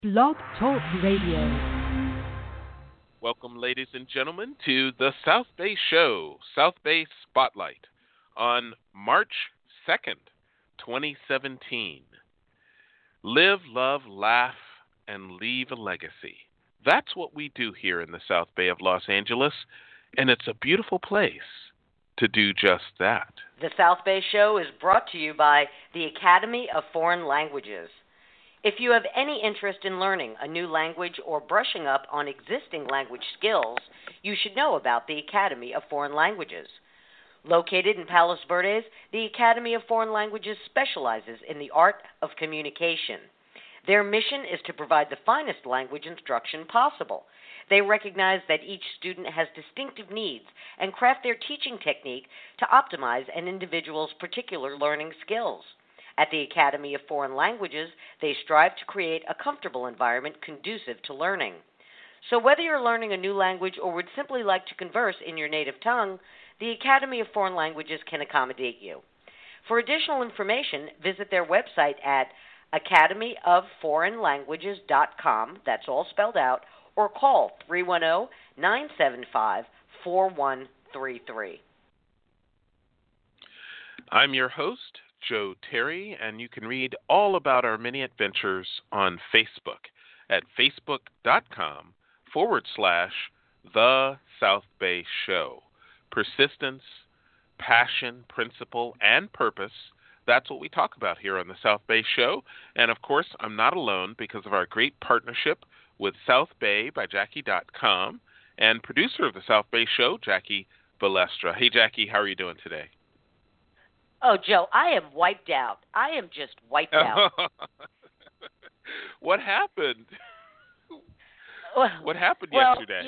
Blog Talk Radio. Welcome, ladies and gentlemen, to the South Bay Show, South Bay Spotlight, on March 2nd, 2017. Live, love, laugh, and leave a legacy. That's what we do here in the South Bay of Los Angeles, and it's a beautiful place to do just that. The South Bay Show is brought to you by the Academy of Foreign Languages. If you have any interest in learning a new language or brushing up on existing language skills, you should know about the Academy of Foreign Languages. Located in Palos Verdes, the Academy of Foreign Languages specializes in the art of communication. Their mission is to provide the finest language instruction possible. They recognize that each student has distinctive needs and craft their teaching technique to optimize an individual's particular learning skills. At the Academy of Foreign Languages, they strive to create a comfortable environment conducive to learning. So whether you're learning a new language or would simply like to converse in your native tongue, the Academy of Foreign Languages can accommodate you. For additional information, visit their website at academyofforeignlanguages.com, that's all spelled out, or call 310-975-4133. I'm your host, Joe Terry, and you can read all about our many adventures on Facebook at facebook.com/The South Bay Show. Persistence, passion, principle, and purpose. That's what we talk about here on the South Bay Show. And of course, I'm not alone because of our great partnership with South Bay by Jackie.com and producer of the South Bay Show, Jackie Balestra. Hey, Jackie, how are you doing today? Oh, Joe, I am wiped out. I am just wiped out. What happened? What happened well, yesterday?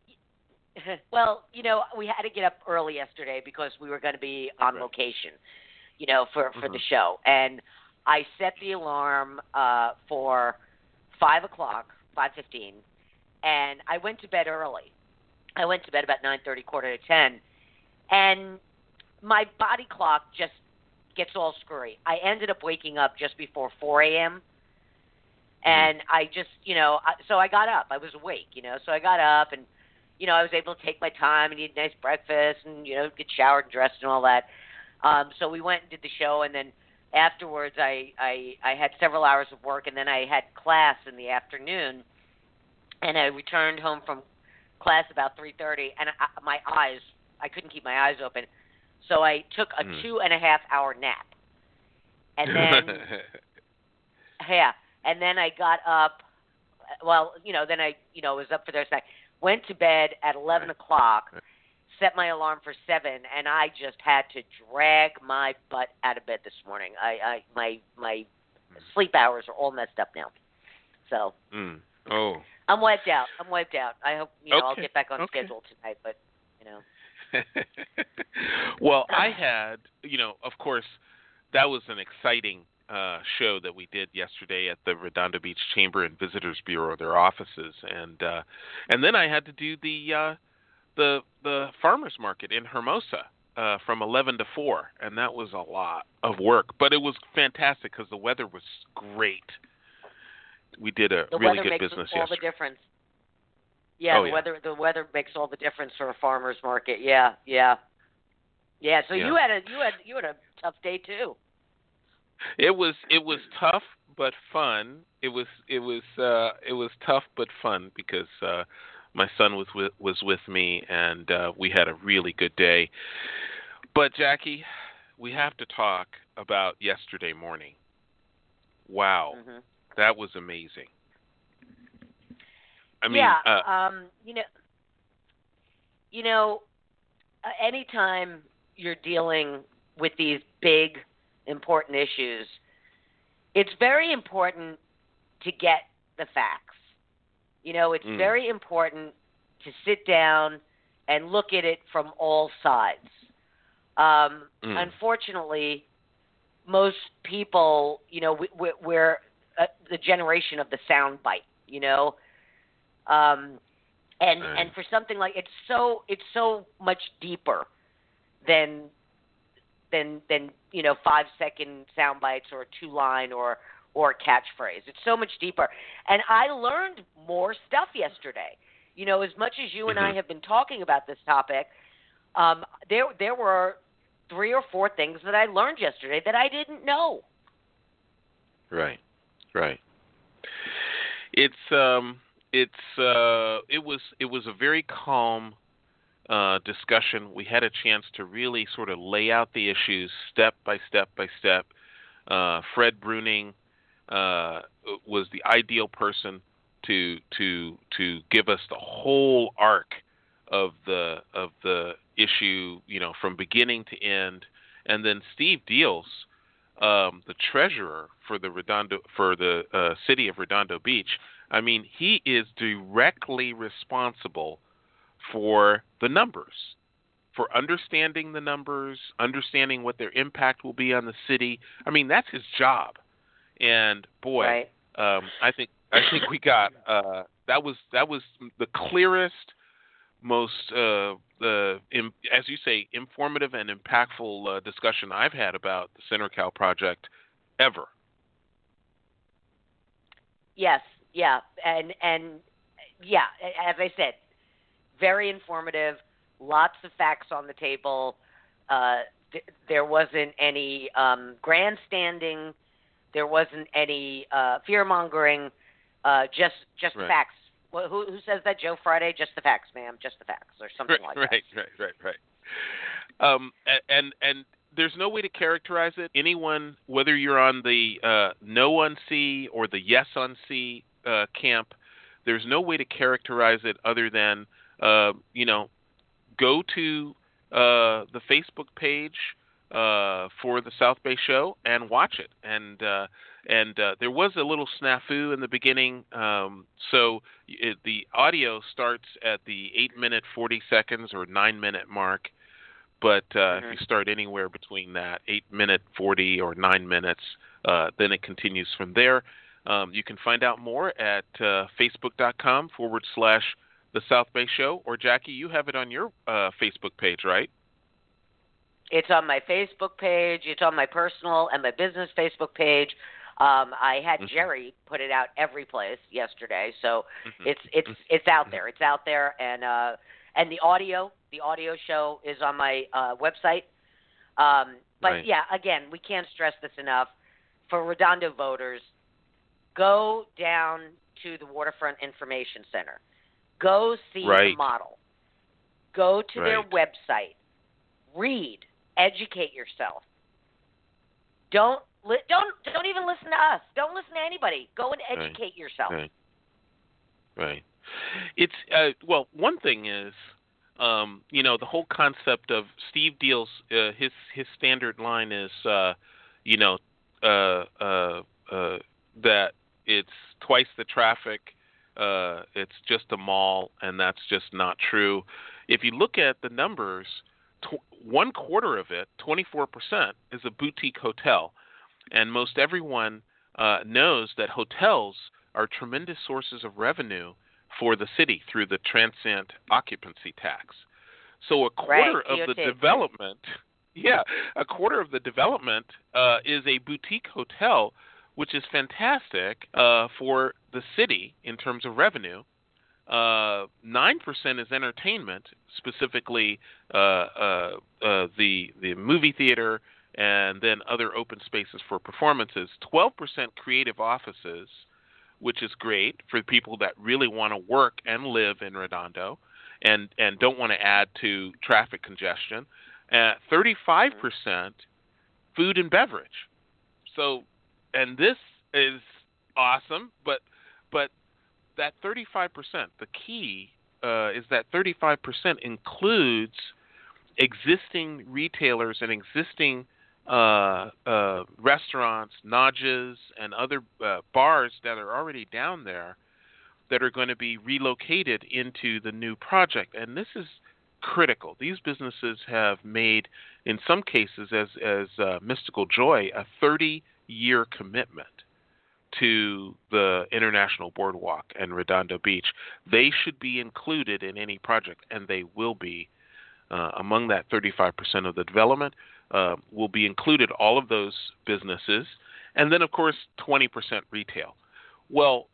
We had to get up early yesterday because we were going to be on location, for the show. And I set the alarm for 5 o'clock, 5:15, and I went to bed early. I went to bed about 9:30, quarter to 10, and my body clock just gets all screwy. I ended up waking up just before 4 a.m., and I just, so I got up. I was awake, so I got up, and, I was able to take my time and eat a nice breakfast and, get showered and dressed and all that. So we went and did the show, and then afterwards I had several hours of work, and then I had class in the afternoon, and I returned home from class about 3:30, and I couldn't keep my eyes open. So I took a 2.5-hour nap. And then, and then I got up, then I was up for the rest of the night. Went to bed at 11 o'clock, set my alarm for 7, and I just had to drag my butt out of bed this morning. My sleep hours are all messed up now. So I'm wiped out. I hope, I'll get back on schedule tonight, but, Well, I had, of course, that was an exciting show that we did yesterday at the Redondo Beach Chamber and Visitors Bureau, their offices, and then I had to do the farmers market in Hermosa from 11 to 4, and that was a lot of work, but it was fantastic because the weather was great. We did a really good business yesterday. The weather makes all the difference. Yeah, the weather makes all the difference for a farmer's market. Yeah. So you had a tough day too. It was tough but fun. It was tough but fun because my son was with me, and we had a really good day. But Jackie, we have to talk about yesterday morning. Wow, that was amazing. I mean, anytime you're dealing with these big, important issues, it's very important to get the facts. It's very important to sit down and look at it from all sides. Unfortunately, most people, we're the generation of the sound bite, and for something like it's so much deeper than 5-second sound bites or a 2-line or or a catchphrase. It's so much deeper. And I learned more stuff yesterday. You know, as much as you and I have been talking about this topic, there were 3 or 4 things that I learned yesterday that I didn't know. Right. It was a very calm discussion. We had a chance to really sort of lay out the issues step by step by step. Fred Bruning was the ideal person to give us the whole arc of the issue, you know, from beginning to end. And then Steve Deals, the treasurer for the city of Redondo Beach. I mean, he is directly responsible for the numbers, for understanding the numbers, understanding what their impact will be on the city. I mean, that's his job. And boy, right. I think we got that was the clearest, most as you say, informative and impactful discussion I've had about the CenterCal project ever. Yes, yeah, and yeah, as I said, very informative. Lots of facts on the table. There wasn't any grandstanding. There wasn't any fear mongering. Just right. Facts. Who says that? Joe Friday? Just the facts, ma'am. Just the facts, or something like that. Right. And there's no way to characterize it. Anyone, whether you're on the no on C or the yes on C camp, there's no way to characterize it other than go to the Facebook page for the South Bay Show and watch it. And there was a little snafu in the beginning. So the audio starts at the 8-minute 40 seconds or 9-minute mark. But if you start anywhere between that 8-minute 40 or 9 minutes, then it continues from there. You can find out more at facebook.com/The South Bay Show. Or Jackie, you have it on your Facebook page, right? It's on my Facebook page. It's on my personal and my business Facebook page. I had Jerry put it out every place yesterday, so it's out there. It's out there, and the audio show is on my website. But yeah, again, we can't stress this enough. For Redondo voters, go down to the Waterfront Information Center. Go see the model. Go to their website. Read. Educate yourself. Don't even listen to us. Don't listen to anybody. Go and educate yourself. Right. It's well, one thing is, the whole concept of Steve Deals. His standard line is, that it's twice the traffic. It's just a mall, and that's just not true. If you look at the numbers, 1/4 of it, 24%, is a boutique hotel. And most everyone knows that hotels are tremendous sources of revenue for the city through the transient occupancy tax. So a quarter of the development, is a boutique hotel, which is fantastic for the city in terms of revenue. 9% is entertainment, specifically the movie theater and then other open spaces for performances. 12% creative offices, which is great for people that really want to work and live in Redondo and don't want to add to traffic congestion. 35% food and beverage. So, and this is awesome, but that 35%, the key is that 35% includes existing retailers and existing restaurants, lodges, and other bars that are already down there that are going to be relocated into the new project. And this is critical. These businesses have made, in some cases, as Mystical Joy, a 30-year commitment to the International Boardwalk and Redondo Beach. They should be included in any project, and they will be. Among that 35% of the development will be included all of those businesses, and then of course 20% retail. Well,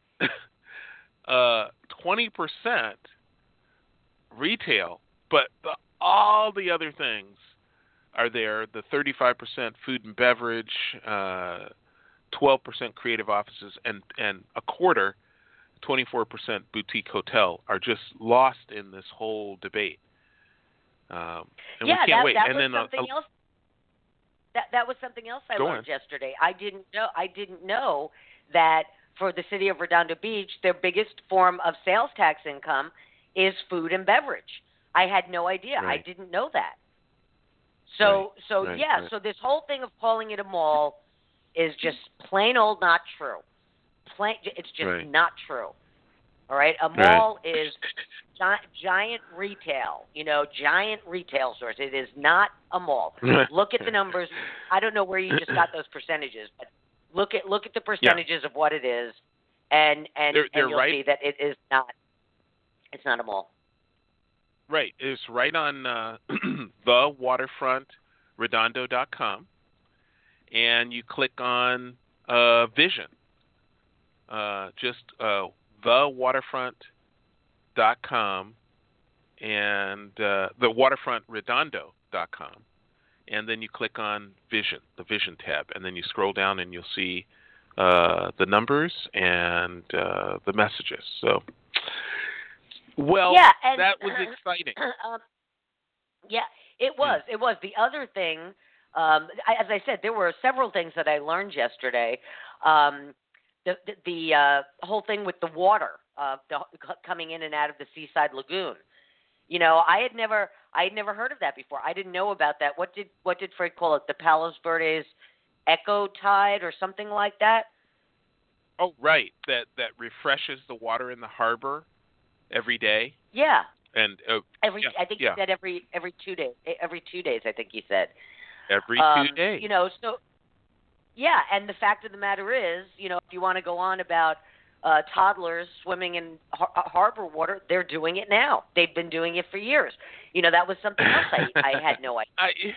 20% retail, but all the other things are there. The 35% food and beverage, 12% creative offices, and a quarter, 24% boutique hotel are just lost in this whole debate. And we can't wait. That and was then something else. That was something else I learned yesterday. I didn't know that for the city of Redondo Beach, their biggest form of sales tax income is food and beverage. I had no idea. Right. I didn't know that. So Right. So this whole thing of calling it a mall is just plain old not true. It's just not true. All right, a mall is giant retail. Giant retail stores. It is not a mall. Look at the numbers. I don't know where you just got those percentages, but look at the percentages of what it is, and you'll see that it is not. It's not a mall. Right. It's right on the waterfrontredondo.com, and you click on Vision. Just thewaterfront.com and the waterfrontredondo.com, and then you click on Vision, the Vision tab, and then you scroll down and you'll see the numbers and the messages. So, that was exciting. It was. It was. The other thing, as I said, there were several things that I learned yesterday. The whole thing with the water coming in and out of the Seaside Lagoon. I had never heard of that before. I didn't know about that. What did Fred call it? The Palos Verdes Echo Tide or something like that? Oh, right. That refreshes the water in the harbor every day. Yeah. And I think he said every 2 days. Every 2 days, I think he said. Every 2 days. So. Yeah, and the fact of the matter is, if you want to go on about toddlers swimming in harbor water, they're doing it now. They've been doing it for years. That was something else I had no idea.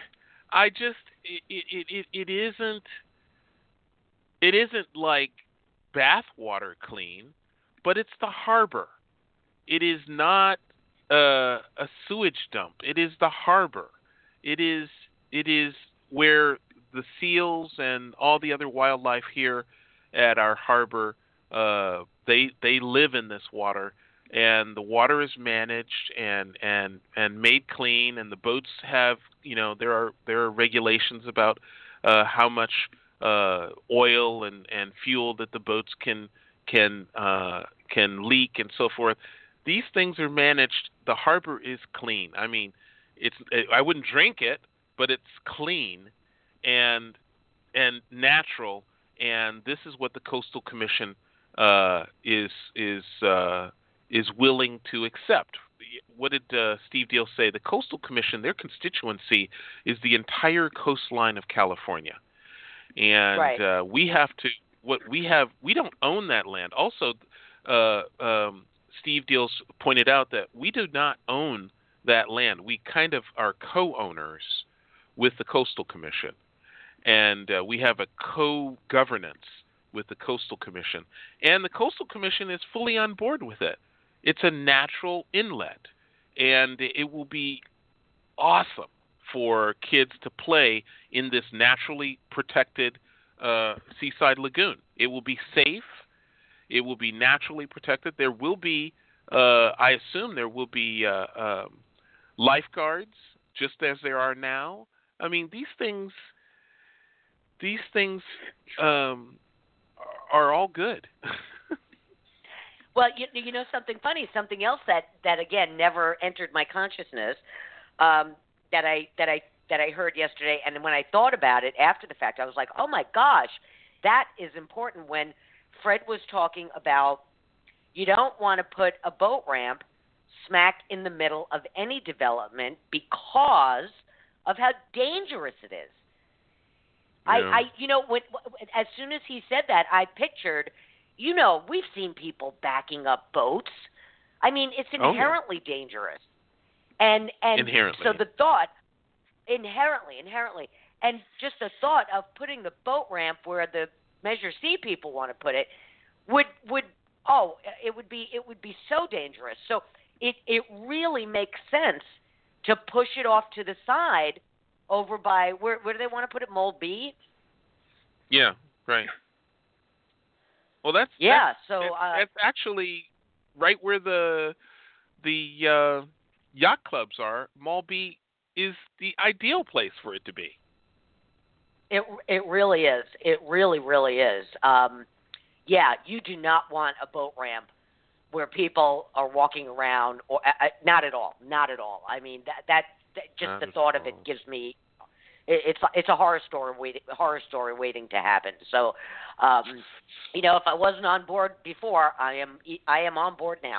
It isn't like bath water clean, but it's the harbor. It is not a sewage dump. It is the harbor. It is where the seals and all the other wildlife here at our harbor, they live in this water, and the water is managed and made clean, and the boats have, there are regulations about how much oil and fuel that the boats can leak and so forth. These things are managed. The harbor is clean. I mean, I wouldn't drink it, but it's clean and natural, and this is what the Coastal Commission is willing to accept. What did Steve Deal say? The Coastal Commission, their constituency is the entire coastline of California, and we don't own that land. Also, Steve Deal pointed out that we do not own that land. We kind of are co-owners with the Coastal Commission. And we have a co-governance with the Coastal Commission. And the Coastal Commission is fully on board with it. It's a natural inlet. And it will be awesome for kids to play in this naturally protected Seaside Lagoon. It will be safe. It will be naturally protected. There will be, I assume there will be lifeguards, just as there are now. I mean, these things are all good. Well, you know something funny, something else that again never entered my consciousness that I heard yesterday, and when I thought about it after the fact, I was like, oh my gosh, that is important. When Fred was talking about you don't want to put a boat ramp smack in the middle of any development because of how dangerous it is. Yeah. As soon as he said that, I pictured, we've seen people backing up boats. I mean, it's inherently dangerous. And inherently. So the thought, inherently. And just the thought of putting the boat ramp where the Measure C people want to put it would it would be so dangerous. So it really makes sense to push it off to the side over by where do they want to put it? Mole B? Yeah, right. Well, that's actually right where the yacht clubs are. Mall B is the ideal place for it to be. It really is. It really, really is. You do not want a boat ramp where people are walking around, or not at all. Not at all. I mean, that just not the thought of it gives me. It's a horror story waiting to happen. So, if I wasn't on board before, I am on board now.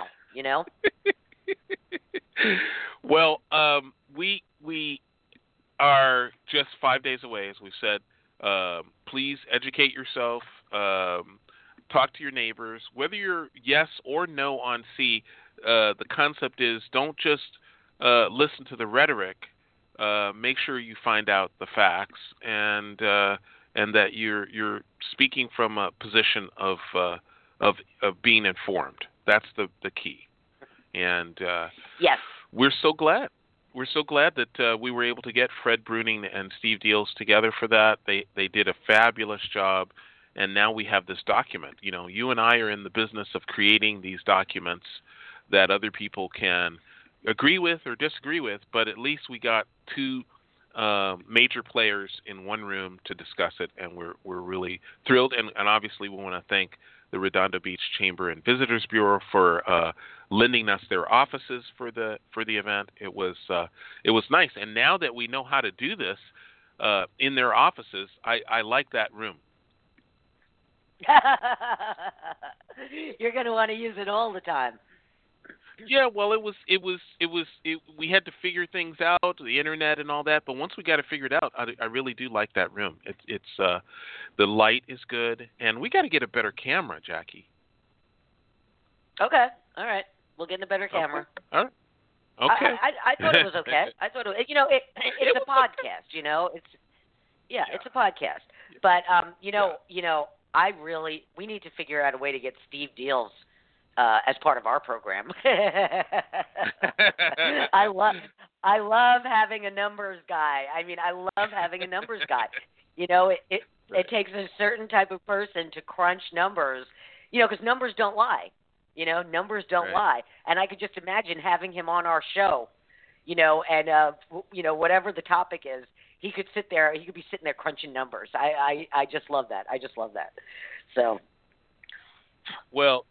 Well, we are just 5 days away, as we've said. Please educate yourself. Talk to your neighbors. Whether you're yes or no on C, the concept is don't just listen to the rhetoric. Make sure you find out the facts, and that you're speaking from a position of being informed. That's the key. And yes, we're so glad. We're so glad that we were able to get Fred Bruning and Steve Deals together for that. They did a fabulous job, and now we have this document. You and I are in the business of creating these documents that other people can agree with or disagree with, but at least we got two major players in one room to discuss it, and we're really thrilled. And obviously, we want to thank the Redondo Beach Chamber and Visitors Bureau for lending us their offices for the event. It was nice, and now that we know how to do this in their offices, I like that room. You're going to want to use it all the time. Yeah, well, we had to figure things out, the internet and all that, but once we got it figured out, I really do like that room. It's the light is good, and we got to get a better camera, Jackie. Okay, all right, we'll get a better camera. Okay. All right. Okay. I thought it was okay. I thought it's a podcast. It's a podcast. But we need to figure out a way to get Steve Deals as part of our program. I love having a numbers guy. I mean, I love having a numbers guy. It takes a certain type of person to crunch numbers, because numbers don't lie. Numbers don't lie. And I could just imagine having him on our show, and whatever the topic is, he could sit there. He could be sitting there crunching numbers. I just love that. So. Well,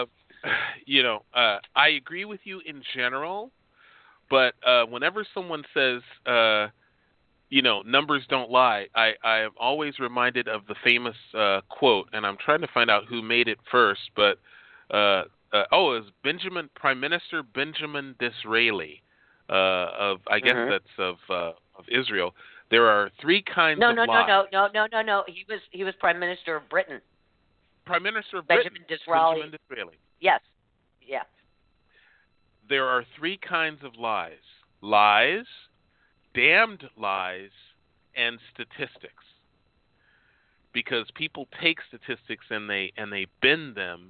I agree with you in general, but whenever someone says, numbers don't lie, I am always reminded of the famous quote, and I'm trying to find out who made it first, but it was Prime Minister Benjamin Disraeli I guess that's of Israel. There are three kinds of lies. No. He was Prime Minister of Britain. Prime Minister of Benjamin Britain. Disraeli. Benjamin Disraeli. Yes. Yeah. There are three kinds of lies: lies, damned lies, and statistics. Because people take statistics and they bend them,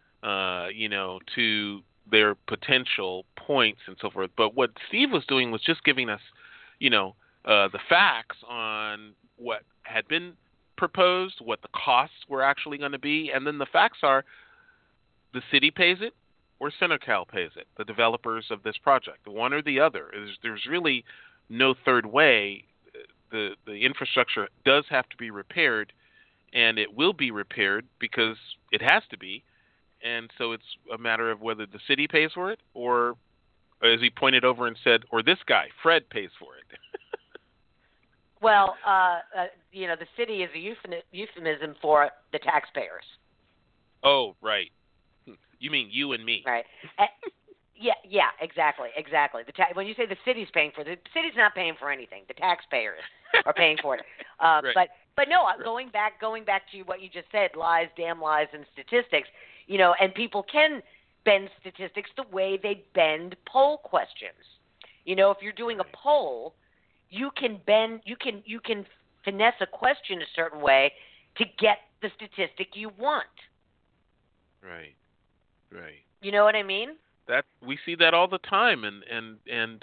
to their potential points and so forth. But what Steve was doing was just giving us, the facts on what had been proposed, what the costs were actually going to be, and then the facts are the city pays it or Centercal pays it, the developers of this project, one or the other. There's really no third way. The infrastructure does have to be repaired, and it will be repaired because it has to be. And so it's a matter of whether the city pays for it or, as he pointed over and said, or this guy, Fred, pays for it. Well, the city is a euphemism for the taxpayers. Oh, right. You mean you and me. Right. Yeah, exactly. When you say the city's paying for it, the city's not paying for anything. The taxpayers are paying for it. Right. But no, right. going back to what you just said, lies, damn lies, and statistics, and people can bend statistics the way they bend poll questions. If you're doing a poll, you can finesse a question a certain way to get the statistic you want. Right. You know what I mean? That we see that all the time, and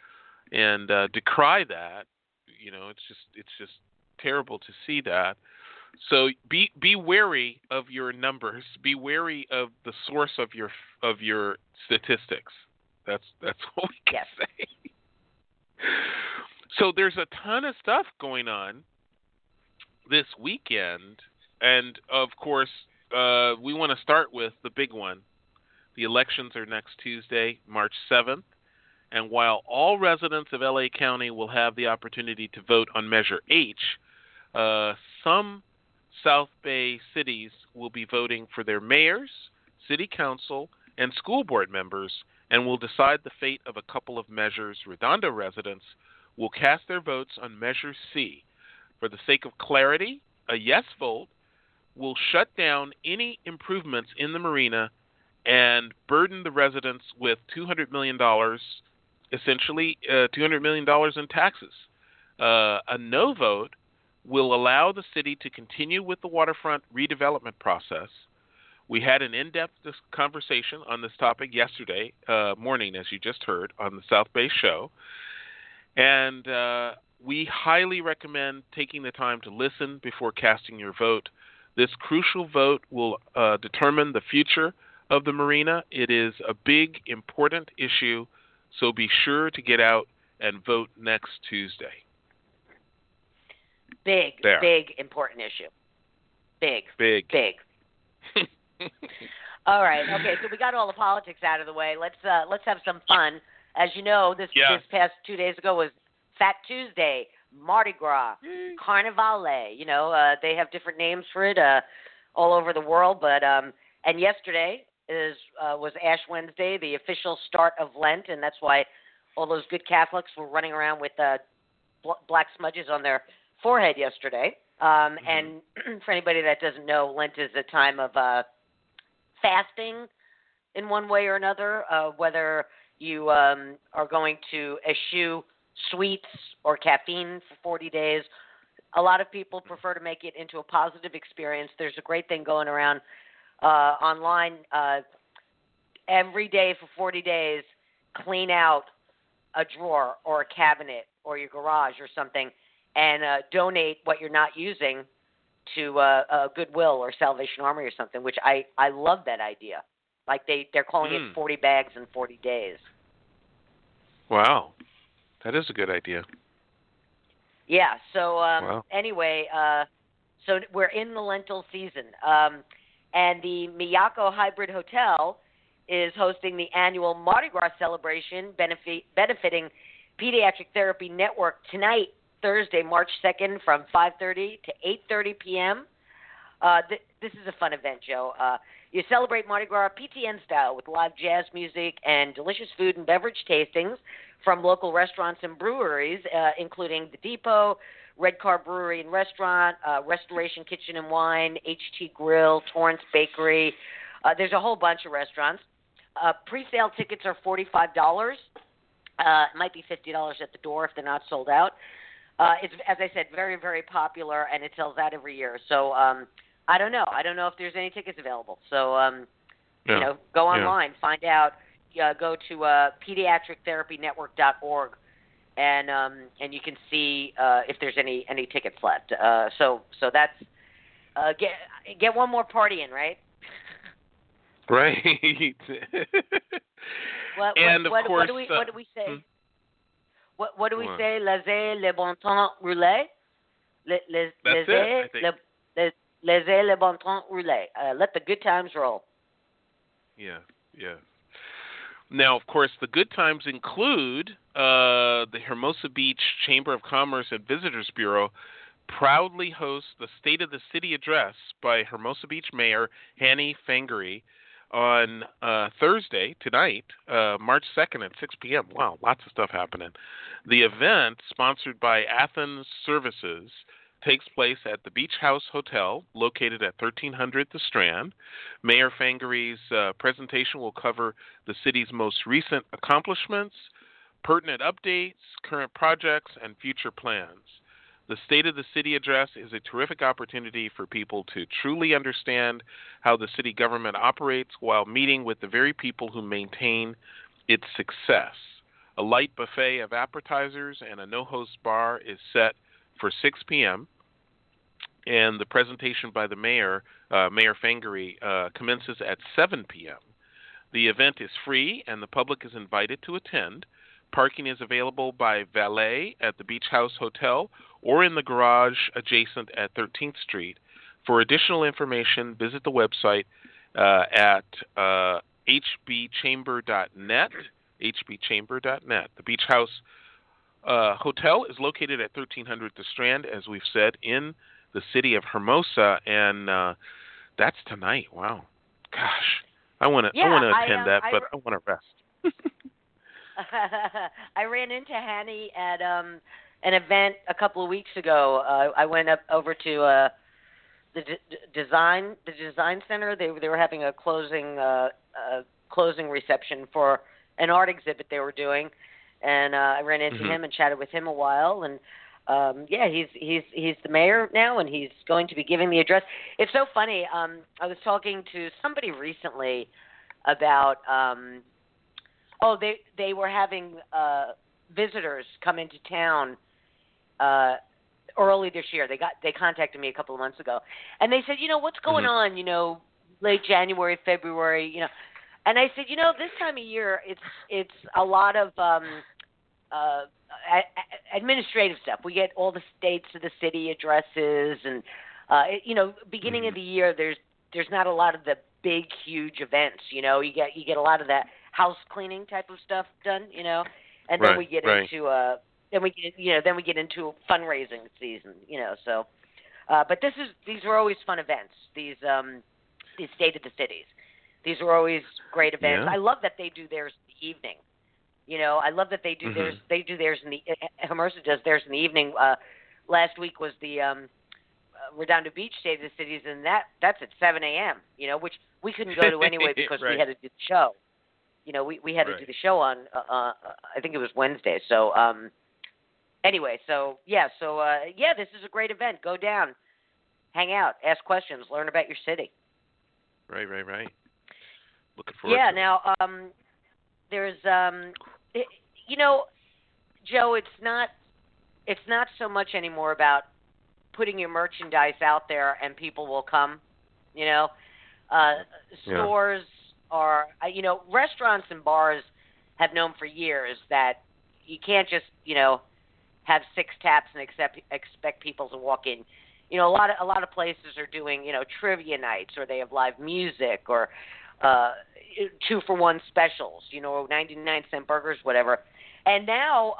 decry that. It's just terrible to see that. So be wary of your numbers. Be wary of the source of your statistics. That's what we can say. So there's a ton of stuff going on this weekend, and of course, we want to start with the big one. The elections are next Tuesday, March 7th, and while all residents of LA County will have the opportunity to vote on Measure H, some South Bay cities will be voting for their mayors, city council, and school board members, and will decide the fate of a couple of measures. Redondo residents will cast their votes on Measure C. For the sake of clarity, a yes vote will shut down any improvements in the marina and burden the residents with $200 million, essentially $200 million in taxes. A no vote will allow the city to continue with the waterfront redevelopment process. We had an in-depth conversation on this topic yesterday morning, as you just heard, on the South Bay show. And we highly recommend taking the time to listen before casting your vote. This crucial vote will determine the future of the marina. It is a big, important issue, so be sure to get out and vote next Tuesday. Big, important issue. Big. All right. Okay. So we got all the politics out of the way. Let's have some fun. As you know, this past 2 days ago was Fat Tuesday, Mardi Gras, Carnivale. They have different names for it all over the world. But and yesterday was Ash Wednesday, the official start of Lent, and that's why all those good Catholics were running around with black smudges on their forehead yesterday. And for anybody that doesn't know, Lent is a time of fasting in one way or another, whether you are going to eschew sweets or caffeine for 40 days. A lot of people prefer to make it into a positive experience. There's a great thing going around online. Every day for 40 days, clean out a drawer or a cabinet or your garage or something, and donate what you're not using to Goodwill or Salvation Army or something, which I love that idea. Like they're calling it 40 bags in 40 days. Wow. That is a good idea. Yeah. So anyway, so we're in the lentil season. And the Miyako Hybrid Hotel is hosting the annual Mardi Gras celebration benefiting Pediatric Therapy Network tonight, Thursday, March 2nd, from 5:30 to 8:30 p.m. This is a fun event, Joe. You celebrate Mardi Gras PTN style with live jazz music and delicious food and beverage tastings from local restaurants and breweries, including The Depot, Red Car Brewery and Restaurant, Restoration Kitchen and Wine, HT Grill, Torrance Bakery. There's a whole bunch of restaurants. Pre-sale tickets are $45. It might be $50 at the door if they're not sold out. It's, as I said, very, very popular, and it sells out every year. So I don't know. I don't know if there's any tickets available. So, go online, find out. Go to pediatrictherapynetwork.org, and you can see if there's any tickets left. So that's get one more party in, right? Right. What do we say? What do we say? Laissez le bon temps rouler. Laissez le bon temps rouler. Let the good times roll. Yeah. Now, of course, the good times include the Hermosa Beach Chamber of Commerce and Visitors Bureau proudly hosts the State of the City address by Hermosa Beach Mayor Hanny Fangery on Thursday, tonight, March 2nd at 6 p.m. Wow, lots of stuff happening. The event, sponsored by Athens Services, takes place at the Beach House Hotel, located at 1300 The Strand. Mayor Fangery's presentation will cover the city's most recent accomplishments, pertinent updates, current projects, and future plans. The State of the City address is a terrific opportunity for people to truly understand how the city government operates while meeting with the very people who maintain its success. A light buffet of appetizers and a no-host bar is set for 6 p.m., and the presentation by the mayor, Mayor Fangery, commences at 7 p.m. The event is free, and the public is invited to attend. Parking is available by valet at the Beach House Hotel or in the garage adjacent at 13th Street. For additional information, visit the website at hbchamber.net, hbchamber.net. The Beach House Hotel is located at 1300 The Strand, as we've said, in the city of Hermosa, and that's tonight. Wow. Gosh. I want to attend that, but I want to rest. I ran into Hanny at an event a couple of weeks ago. I went over to the design center. They were having a closing reception for an art exhibit they were doing, and I ran into him and chatted with him a while. And he's the mayor now, and he's going to be giving the address. It's so funny. I was talking to somebody recently about. They were having visitors come into town early this year. They contacted me a couple of months ago, and they said, what's going on? Late January, February, And I said, this time of year, it's a lot of administrative stuff. We get all the states of the city addresses, and beginning of the year, there's not a lot of the big, huge events. You get a lot of that house cleaning type of stuff done, and then we get into then we get into fundraising season, So, but these are always fun events. These State of the Cities. These are always great events. Yeah. I love that they do theirs in the evening. I love that they do theirs. They do theirs in the Hermosa does theirs in the evening. Last week was the Redondo Beach State of the Cities, and that's at 7 a.m. Which we couldn't go to anyway because we had to do the show. We had to do the show on I think it was Wednesday. So anyway, this is a great event. Go down, hang out, ask questions, learn about your city. Right. Looking forward. Yeah. Now there's Joe, it's not so much anymore about putting your merchandise out there and people will come. Stores are, restaurants and bars have known for years that you can't just, have 6 taps and expect people to walk in. A lot of places are doing, trivia nights, or they have live music, or 2-for-1 specials, 99-cent burgers, whatever. And now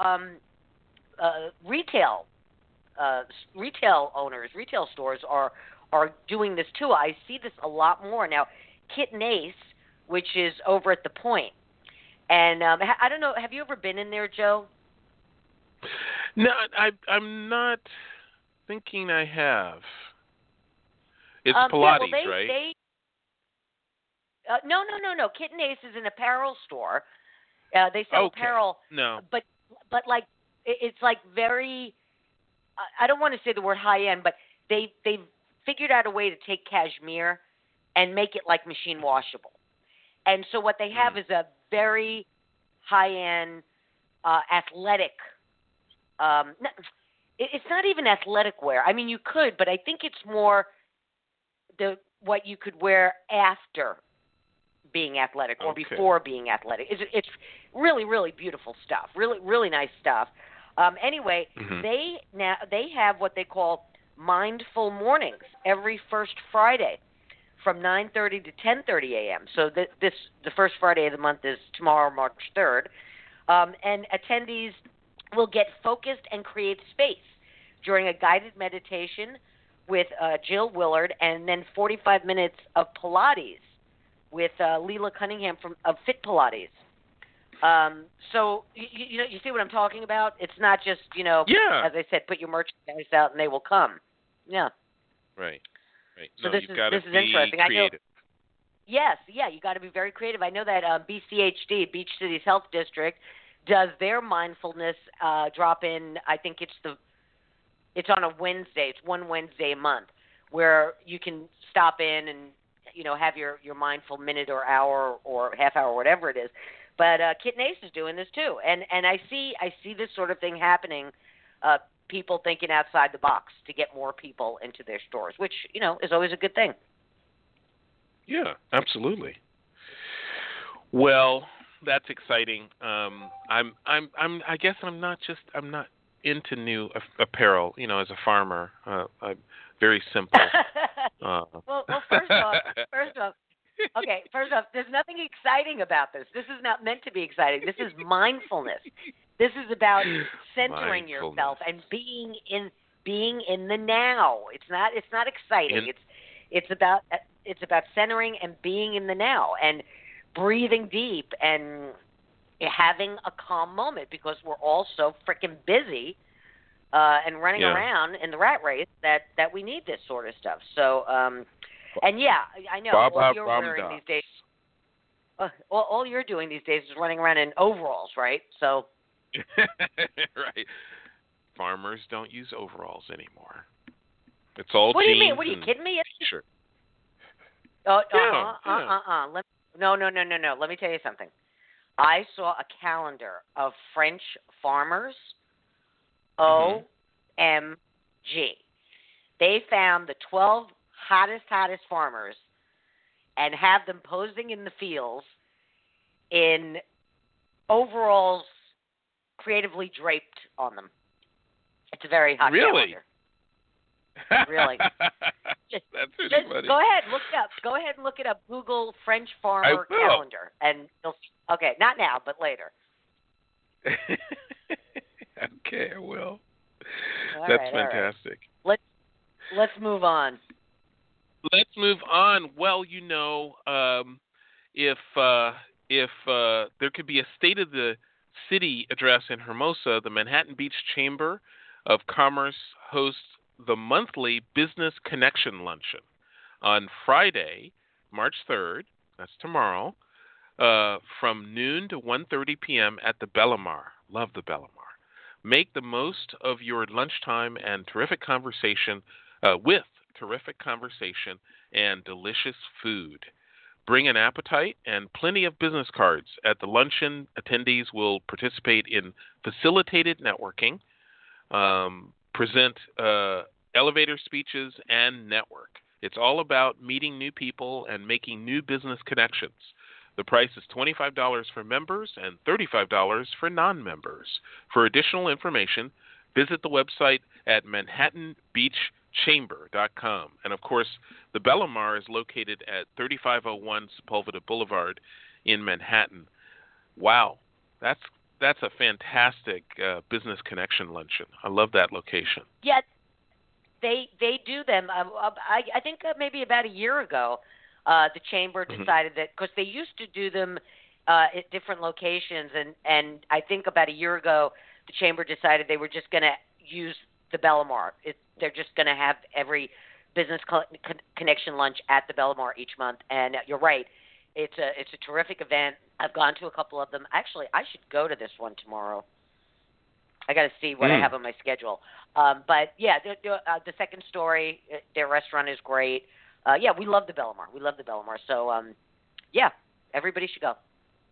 retail owners, retail stores are doing this too. I see this a lot more now. Kit and Ace, which is over at the Point, and I don't know. Have you ever been in there, Joe? No, I'm not thinking I have. It's Pilates, right? No. Kit and Ace is an apparel store. They sell apparel. No. But like it's like very. I don't want to say the word high end, but they've figured out a way to take cashmere and make it like machine washable. And so what they have is a very high end athletic. It's not even athletic wear. I mean, you could, but I think it's more what you could wear after being athletic or before being athletic. It's really, really beautiful stuff. Really, really nice stuff. Anyway, they have what they call mindful mornings every first Friday from 9:30 to 10:30 a.m. So the first Friday of the month is tomorrow, March 3rd. And attendees will get focused and create space during a guided meditation with Jill Willard, and then 45 minutes of Pilates with Leela Cunningham of Fit Pilates. So you see what I'm talking about? It's not just as I said, put your merchandise out and they will come. Yeah. Right. So no, this is interesting. Creative. Yes, you got to be very creative. I know that BCHD, Beach Cities Health District, does their mindfulness drop in. I think it's it's on a Wednesday. It's one Wednesday a month where you can stop in and, have your mindful minute or hour or half hour, whatever it is. But Kitten Ace is doing this too. And I see this sort of thing happening, people thinking outside the box to get more people into their stores, which, is always a good thing. Yeah, absolutely. Well, that's exciting. I guess I'm not into new apparel. As a farmer, I'm very simple. Well, first off, okay. First off, there's nothing exciting about this. This is not meant to be exciting. This is mindfulness. This is about centering yourself and being in the now. It's not exciting. It's about centering and being in the now and breathing deep and having a calm moment, because we're all so freaking busy and running around in the rat race that we need this sort of stuff. So, and yeah, I know all you're wearing these days. All you're doing these days is running around in overalls, right? So. Right. Farmers don't use overalls anymore. It's all What do you jeans mean? What are you kidding me? T-shirt. No. Let me tell you something. I saw a calendar of French farmers. OMG. They found the 12 hottest farmers and have them posing in the fields in overalls creatively draped on them. It's a very hot calendar. Really? That's pretty funny. Go ahead, look it up. Go ahead and look it up. Google French farmer calendar, and you'll. Okay, not now, but later. Okay, I will. That's fantastic. Right. Let's move on. Let's move on. Well, if there could be a State of the City address in Hermosa, the Manhattan Beach Chamber of Commerce hosts the monthly Business Connection Luncheon on Friday, March 3rd, that's tomorrow, from noon to 1:30 p.m. at the Bellamar. Love the Bellamar. Make the most of your lunchtime and terrific conversation and delicious food. Bring an appetite and plenty of business cards. At the luncheon, attendees will participate in facilitated networking, present elevator speeches, and network. It's all about meeting new people and making new business connections. The price is $25 for members and $35 for non-members. For additional information, visit the website at manhattanbeachchamber.com. And, of course, the Bellamar is located at 3501 Sepulveda Boulevard in Manhattan. Wow, that's a fantastic business connection luncheon. I love that location. Yeah, they do them. I think maybe about a year ago, the Chamber decided that, because they used to do them at different locations, and I think about a year ago, the Chamber decided they were just going to use the Bellamar. They're just going to have every business connection lunch at the Bellamar each month. And you're right, it's a terrific event. I've gone to a couple of them. Actually, I should go to this one tomorrow. I got to see what I have on my schedule. But yeah, the Second Story, their restaurant is great. Yeah, we love the Bellamar. So yeah, everybody should go.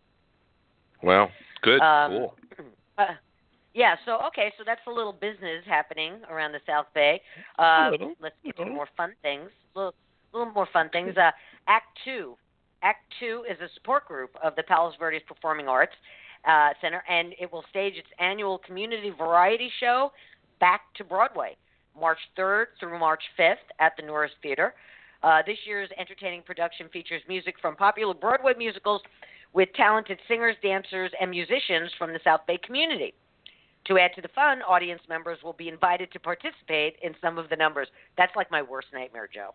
Well, good, cool. Yeah, so that's a little business happening around the South Bay. Let's get to more fun things. A little more fun things. Act Two is a support group of the Palos Verdes Performing Arts Center, and it will stage its annual community variety show, Back to Broadway, March 3rd through March 5th at the Norris Theater. This year's entertaining production features music from popular Broadway musicals with talented singers, dancers, and musicians from the South Bay community. To add to the fun, audience members will be invited to participate in some of the numbers. That's like my worst nightmare, Joe.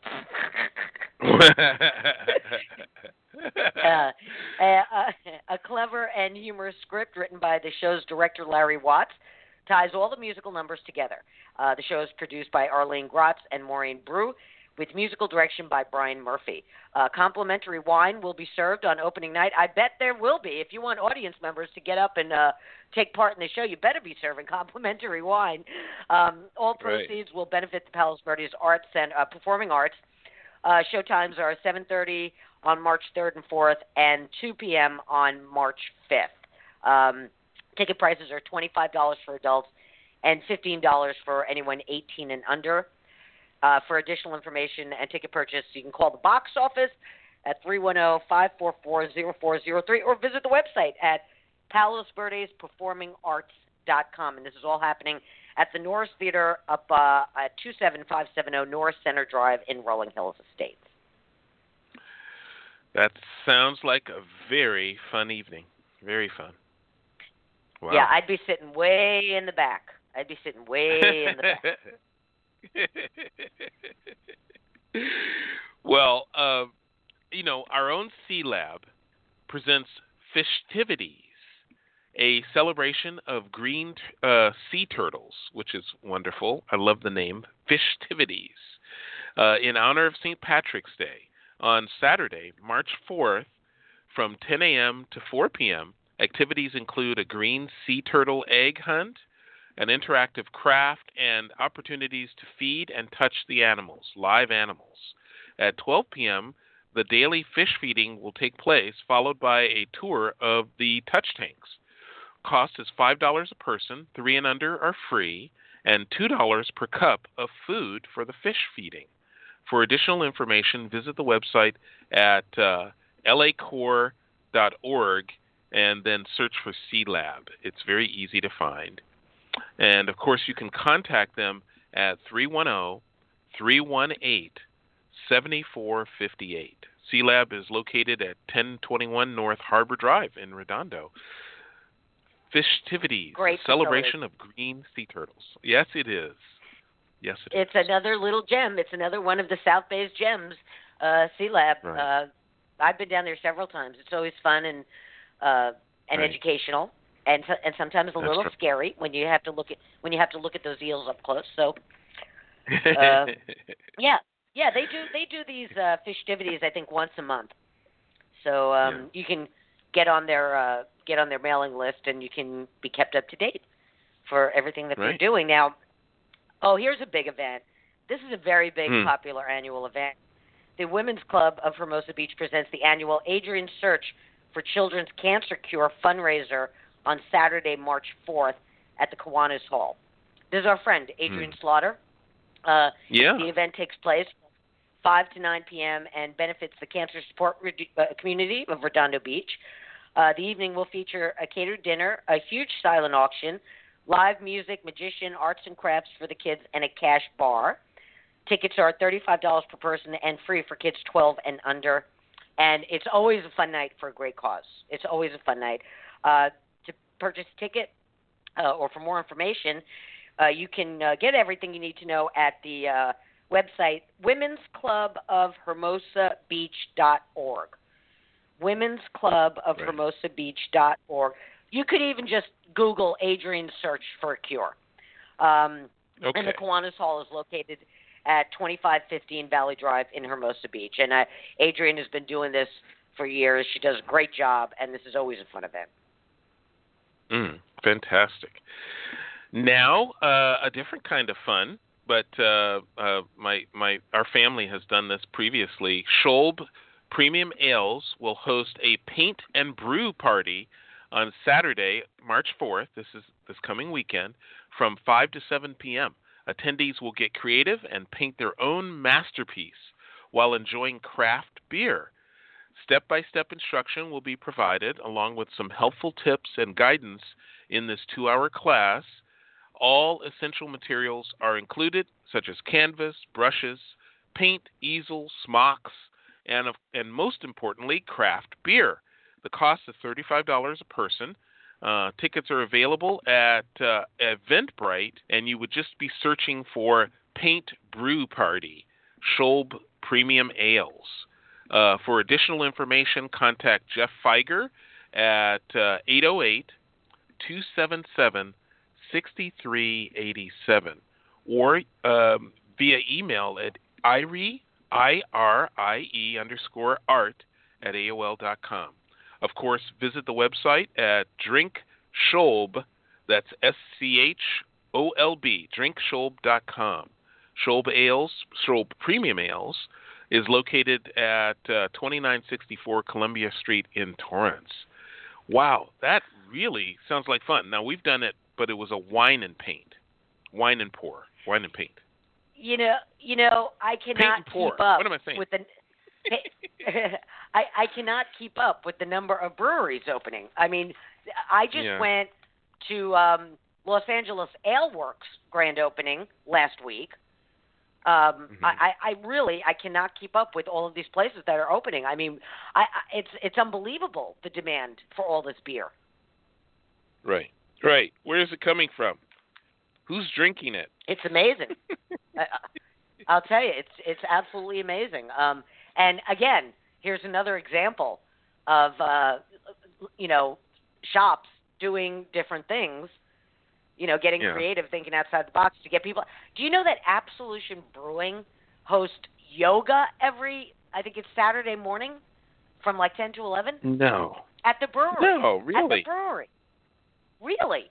A clever and humorous script written by the show's director, Larry Watts, ties all the musical numbers together. The show is produced by Arlene Grotz and Maureen Brew, with musical direction by Brian Murphy. Complimentary wine will be served on opening night. I bet there will be. If you want audience members to get up and take part in the show, you better be serving complimentary wine. All proceeds will benefit the Palos Verdes Arts Center, Performing Arts. Show times are 7:30 on March 3rd and 4th and 2 p.m. on March 5th. Ticket prices are $25 for adults and $15 for anyone 18 and under. For additional information and ticket purchase, you can call the box office at 310-544-0403 or visit the website at palosverdesperformingarts.com. And this is all happening at the Norris Theater up at 27570 Norris Center Drive in Rolling Hills Estates. That sounds like a very fun evening. Very fun. Wow. Yeah, I'd be sitting way in the back. Well, our own Sea Lab presents Fishtivities, a celebration of green sea turtles, which is wonderful. I love the name, Fishtivities, in honor of St. Patrick's Day. On Saturday, March 4th, from 10 a.m. to 4 p.m., activities include a green sea turtle egg hunt, an interactive craft, and opportunities to feed and touch the animals, live animals. At 12 p.m., the daily fish feeding will take place, followed by a tour of the touch tanks. Cost is $5 a person, 3 and under are free, and $2 per cup of food for the fish feeding. For additional information, visit the website at lacorps.org and then search for Sea Lab. It's very easy to find. And, of course, you can contact them at 310-318-7458. Sea Lab is located at 1021 North Harbor Drive in Redondo. Fishtivities, Great celebration of green sea turtles. Yes, it is. Yes, it is. It's another little gem. It's another one of the South Bay's gems, Sea Lab. Right. I've been down there several times. It's always fun and right. Educational. And sometimes a little scary when you have to look at those eels up close. So, yeah, they do these fishtivities I think once a month. So you can get on their mailing list and you can be kept up to date for everything that they're doing. Now, here's a big event. This is a very big popular annual event. The Women's Club of Hermosa Beach presents the annual Adrian Search for Children's Cancer Cure fundraiser on Saturday, March 4th at the Kiwanis Hall. This is our friend, Adrian Slaughter. The event takes place 5 to 9 p.m. and benefits the cancer support community of Redondo Beach. The evening will feature a catered dinner, a huge silent auction, live music, magician, arts and crafts for the kids, and a cash bar. Tickets are $35 per person and free for kids 12 and under. And it's always a fun night for a great cause. It's always a fun night. To purchase a ticket or for more information, you can get everything you need to know at the website womensclubofhermosabeach.org. womensclubofhermosabeach.org. You could even just Google Adrian Search for a Cure. And the Kiwanis Hall is located at 2515 Valley Drive in Hermosa Beach. And Adrian has been doing this for years. She does a great job, and this is always a fun event. Fantastic. Now, a different kind of fun, but our family has done this previously. Scholb Premium Ales will host a paint and brew party on Saturday, March 4th. This is this coming weekend, from 5 to 7 p.m. Attendees will get creative and paint their own masterpiece while enjoying craft beer. Step-by-step instruction will be provided, along with some helpful tips and guidance in this 2-hour class. All essential materials are included, such as canvas, brushes, paint, easels, smocks, and most importantly, craft beer. The cost is $35 a person. Tickets are available at Eventbrite, and you would just be searching for Paint Brew Party, Scholb Premium Ales. For additional information, contact Jeff Feiger at 808-277-6387 or via email at Irie, IRIE_art at AOL.com. Of course, visit the website at drinkscholb, that's SCHOLB, drinkscholb.com. Scholb Ales, Scholb Premium Ales, is located at 2964 Columbia Street in Torrance. Wow, that really sounds like fun. Now, we've done it, but it was a wine and paint. Wine and paint. You know, I cannot keep up. What am I saying? With the. I cannot keep up with the number of breweries opening. I mean, I just went to Los Angeles Ale Works grand opening last week. I cannot keep up with all of these places that are opening. I mean, it's unbelievable, the demand for all this beer. Right. Where is it coming from? Who's drinking it? It's amazing. I'll tell you, it's absolutely amazing. And again, here's another example of shops doing different things. Getting creative, thinking outside the box to get people. Do you know that Absolution Brewing hosts yoga I think it's Saturday morning from like 10 to 11? No. At the brewery. No, really? At the brewery. Really?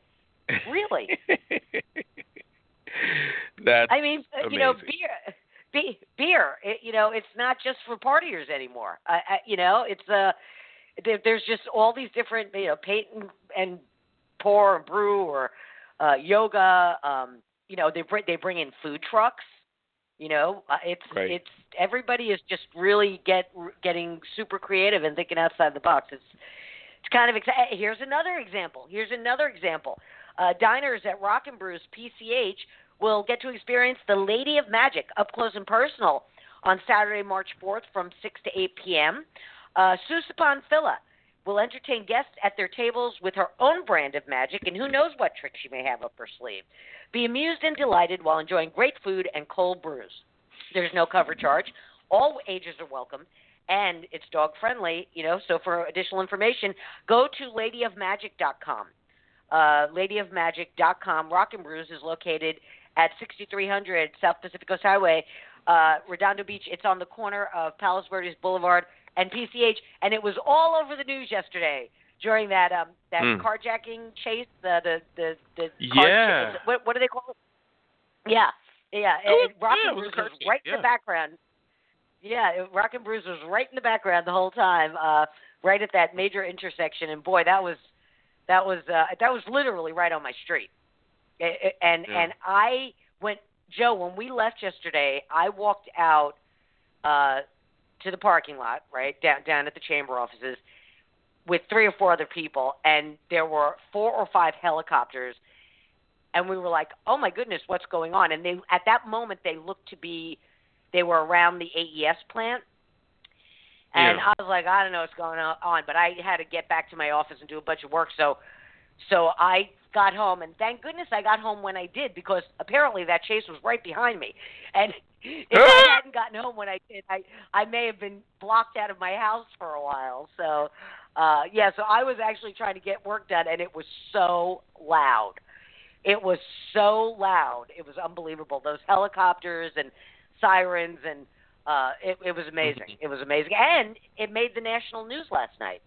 That's amazing. Beer, it's not just for partiers anymore. It's there's just all these different, paint and pour and brew or yoga. They bring in food trucks. It's everybody is just really getting super creative and thinking outside the box. It's kind of exciting. Here's another example. Diners at Rock and Brews PCH will get to experience the Lady of Magic up close and personal on Saturday, March 4th from 6 to 8 p.m. Susapan Phila will entertain guests at their tables with her own brand of magic, and who knows what tricks she may have up her sleeve. Be amused and delighted while enjoying great food and cold brews. There's no cover charge. All ages are welcome, and it's dog-friendly, so for additional information, go to ladyofmagic.com. Ladyofmagic.com. Rock and Brews is located at 6300 South Pacific Coast Highway, Redondo Beach. It's on the corner of Palos Verdes Boulevard and PCH, and it was all over the news yesterday during that carjacking chase. The what do they call it? Yeah. Rock and Brews was right in the background. Yeah, Rock and Brews was right in the background the whole time, right at that major intersection, and boy, that was literally right on my street. And I went, Joe, when we left yesterday, I walked out to the parking lot, right, down at the chamber offices with 3 or 4 other people, and there were 4 or 5 helicopters, and we were like, oh my goodness, what's going on? And at that moment, they were around the AES plant, and I was like, I don't know what's going on, but I had to get back to my office and do a bunch of work, so I got home, and thank goodness I got home when I did, because apparently that chase was right behind me. And if I hadn't gotten home when I did, I may have been blocked out of my house for a while. So, so I was actually trying to get work done, and it was so loud. It was unbelievable. Those helicopters and sirens, and it was amazing. It was amazing. And it made the national news last night.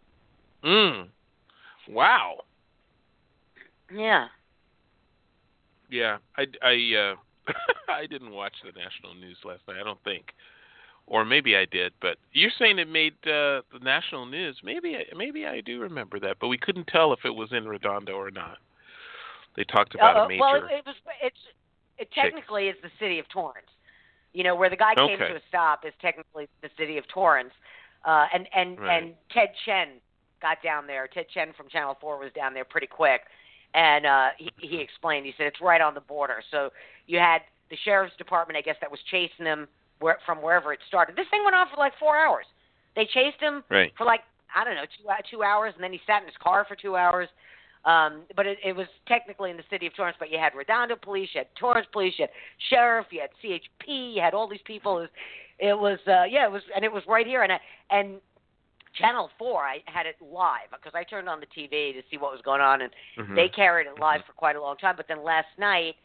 Wow. Yeah. Yeah, I I didn't watch the national news last night, I don't think. Or maybe I did, but you're saying it made the national news. Maybe I do remember that, but we couldn't tell if it was in Redondo or not. They talked about a major. Well, it technically is the city of Torrance. Where the guy came to a stop is technically the city of Torrance. And Ted Chen got down there. Ted Chen from Channel 4 was down there pretty quick. And he explained, he said, it's right on the border. So you had the sheriff's department, I guess, that was chasing him from wherever it started. This thing went on for like 4 hours. They chased him for like, I don't know, 2 hours, and then he sat in his car for 2 hours. But it was technically in the city of Torrance, but you had Redondo Police, you had Torrance Police, you had Sheriff, you had CHP, you had all these people. It was right here. And Channel 4, I had it live because I turned on the TV to see what was going on, and they carried it live for quite a long time. But then last night,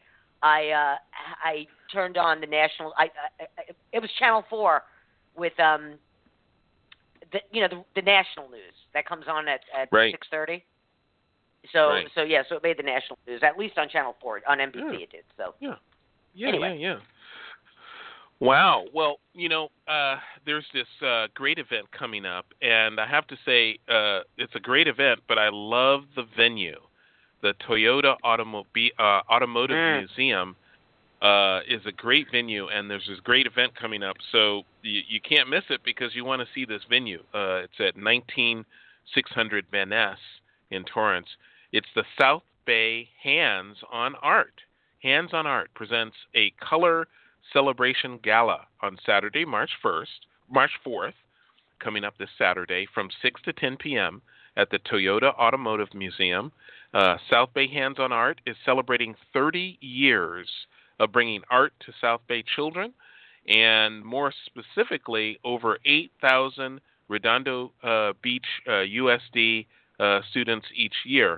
I turned on the national. It was Channel 4 with the national news that comes on at right. 6:30. So Right. so it made the national news, at least on Channel 4. On NBC it did. So anyway. Yeah. Wow. Well, there's this great event coming up, and I have to say it's a great event, but I love the venue. The Toyota Automotive Museum is a great venue, and there's this great event coming up, so you can't miss it because you want to see this venue. It's at 19600 Van Ness in Torrance. It's the South Bay Hands on Art. Hands on Art presents a color celebration gala on Saturday, March 4th, coming up this Saturday from 6 to 10 p.m. at the Toyota Automotive Museum. South Bay Hands on Art is celebrating 30 years of bringing art to South Bay children, and more specifically, over 8,000 Redondo Beach USD students each year.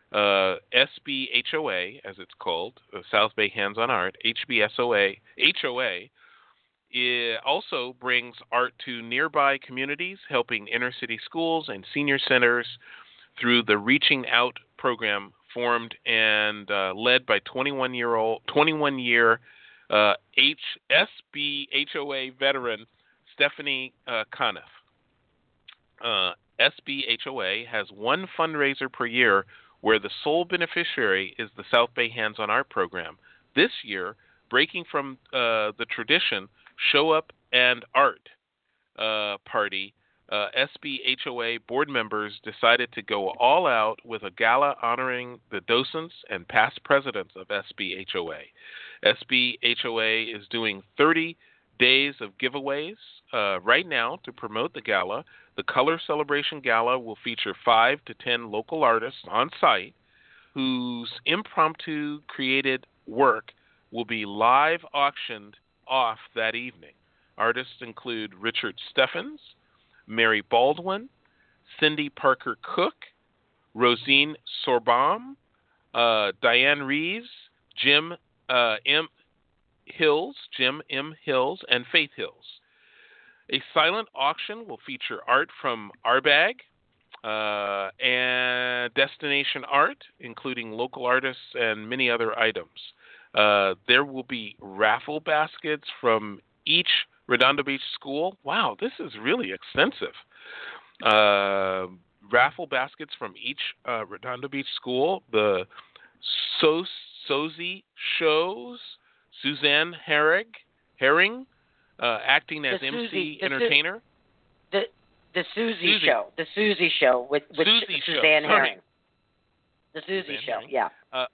SBHOA, as it's called, South Bay Hands on Art, HOA, it also brings art to nearby communities, helping inner city schools and senior centers through the Reaching Out program formed and led by 21-year SBHOA veteran Stephanie Conniff. SBHOA has one fundraiser per year where the sole beneficiary is the South Bay Hands on Art program. This year, breaking from the tradition, Show Up and Art party, SBHOA board members decided to go all out with a gala honoring the docents and past presidents of SBHOA. SBHOA is doing 30 days of giveaways right now to promote the gala. The Color Celebration Gala will feature 5 to 10 local artists on site whose impromptu created work will be live auctioned off that evening. Artists include Richard Steffens, Mary Baldwin, Cindy Parker Cook, Rosine Sorbaum, Diane Reeves, Jim M. Hills, and Faith Hills. A silent auction will feature art from Arbag and Destination Art, including local artists and many other items. There will be raffle baskets from each Redondo Beach school. Wow, this is really extensive. Raffle baskets from each Redondo Beach school. The Sozi shows, Suzanne Herring, acting as MC entertainer. The Susie show. The Susie show with Suzanne Herring. The Susie show, yeah.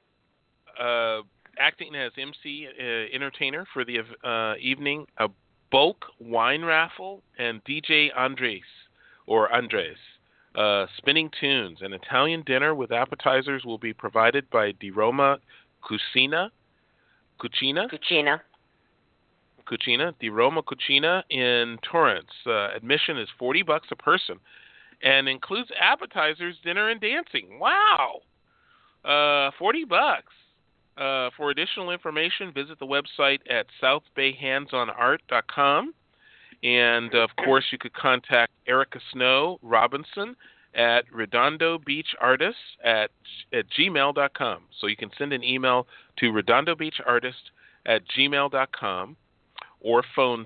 Acting as MC entertainer for the evening, a bulk wine raffle, and DJ Andres, spinning tunes. An Italian dinner with appetizers will be provided by Di Roma Cucina, Di Roma Cucina in Torrance. Admission is $40 a person and includes appetizers, dinner, and dancing. Wow! $40. For additional information, visit the website at southbayhandsonart.com. And, of course, you could contact Erica Snow Robinson at redondobeachartists at gmail.com. So you can send an email to redondobeachartists@gmail.com or phone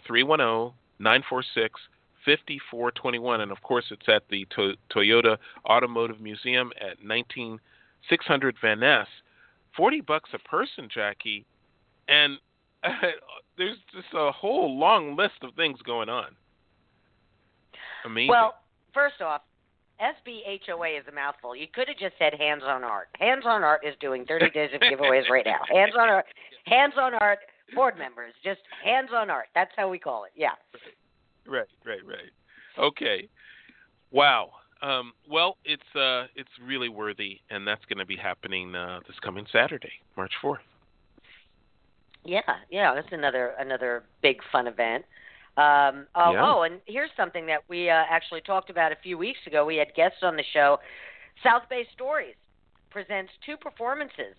310-946-5421. And, of course, it's at the Toyota Automotive Museum at 19600 Van Ness. $40 a person, Jackie, and there's just a whole long list of things going on. Amazing. Well, first off, SBHOA is a mouthful. You could have just said Hands on Art. Hands on Art is doing 30 days of giveaways right now. Hands on Art board members, just Hands on Art. That's how we call it. Yeah. Right. Okay. Wow. Well, it's really worthy, and that's going to be happening this coming Saturday, March 4th. Yeah, that's another big fun event. Oh, and here's something that we actually talked about a few weeks ago. We had guests on the show. South Bay Stories presents 2 performances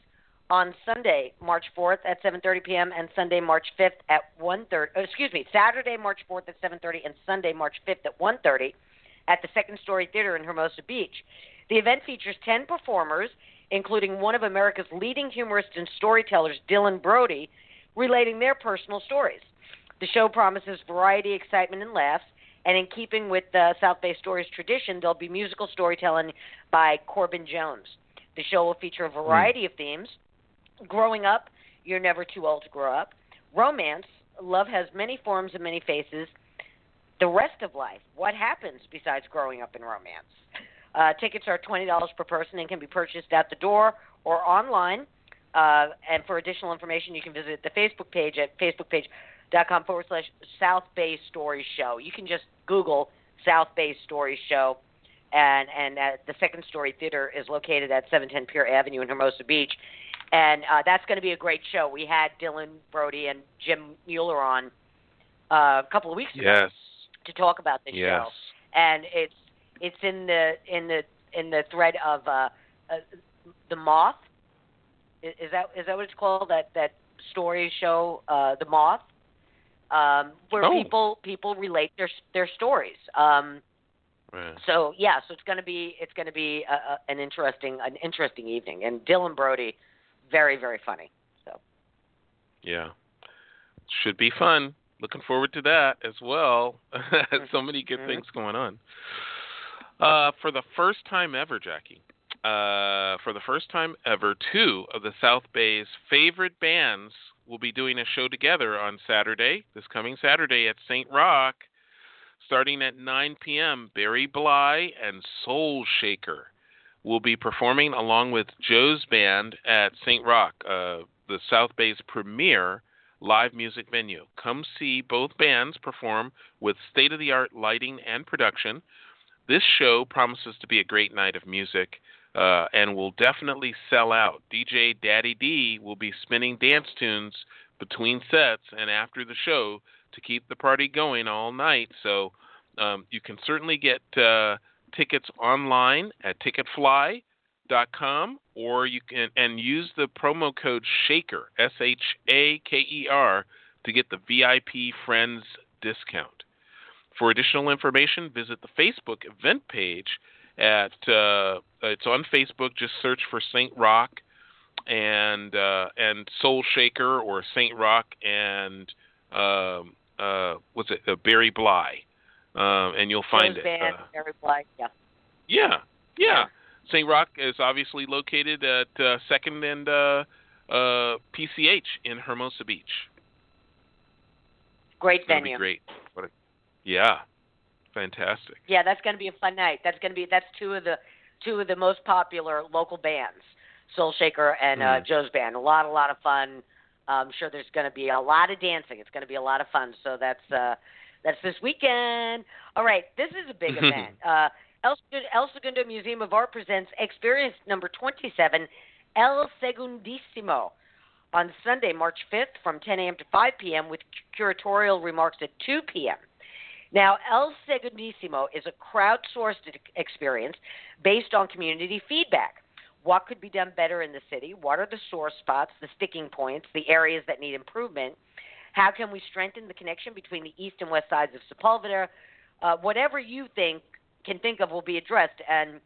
on Sunday, March 4th at 7:30 p.m. and Sunday, March 5th at 1:30. Saturday, March 4th at 7:30 and Sunday, March 5th at 1:30 at the Second Story Theater in Hermosa Beach. The event features 10 performers, including one of America's leading humorists and storytellers, Dylan Brody, relating their personal stories. The show promises variety, excitement, and laughs, and in keeping with South Bay Stories tradition, there'll be musical storytelling by Corbin Jones. The show will feature a variety of themes. Growing up, you're never too old to grow up. Romance, love has many forms and many faces. The rest of life, what happens besides growing up in romance? Tickets are $20 per person and can be purchased at the door or online. And for additional information, you can visit the Facebook page at facebook.com/South Bay Stories Show. You can just Google South Bay Stories Show. And the Second Story Theater is located at 710 Pier Avenue in Hermosa Beach. And that's going to be a great show. We had Dylan Brody and Jim Mueller on a couple of weeks ago to talk about this show. And it's in the thread of The Moth. Is that what it's called? That story show, The Moth, where people relate their stories. So it's going to be an interesting evening, and Dylan Brody, very, very funny. So should be fun. Looking forward to that as well. So many good things going on. For the first time ever, Jackie, two of the South Bay's favorite bands will be doing a show together on Saturday, this coming Saturday at St. Rock, starting at 9 p.m. Barry Bly and Soul Shaker will be performing along with Joe's band at St. Rock, the South Bay's premier live music venue. Come see both bands perform with state-of-the-art lighting and production. This show promises to be a great night of music and will definitely sell out. DJ Daddy D will be spinning dance tunes between sets and after the show to keep the party going all night. So you can certainly get tickets online at ticketfly.com, or you can use the promo code SHAKER, SHAKER, to get the VIP Friends discount. For additional information, visit the Facebook event page at it's on Facebook. Just search for St. Rock and Soul Shaker, or St. Rock and Barry Bly, and you'll find it. Barry Bly, yeah. St. Rock is obviously located at 2nd and PCH in Hermosa Beach. Great venue. That'd be great. Fantastic. Yeah, that's going to be a fun night. That's two of the most popular local bands, Soul Shaker and Joe's band. A lot of fun. I'm sure there's going to be a lot of dancing. It's going to be a lot of fun. So that's this weekend. All right, this is a big event. El Segundo Museum of Art presents Experience number 27, El Segundissimo, on Sunday, March 5th from 10 a.m. to 5 p.m. with curatorial remarks at 2 p.m. Now, El Segundissimo is a crowdsourced experience based on community feedback. What could be done better in the city? What are the sore spots, the sticking points, the areas that need improvement? How can we strengthen the connection between the east and west sides of Sepulveda? Whatever you can think of will be addressed. And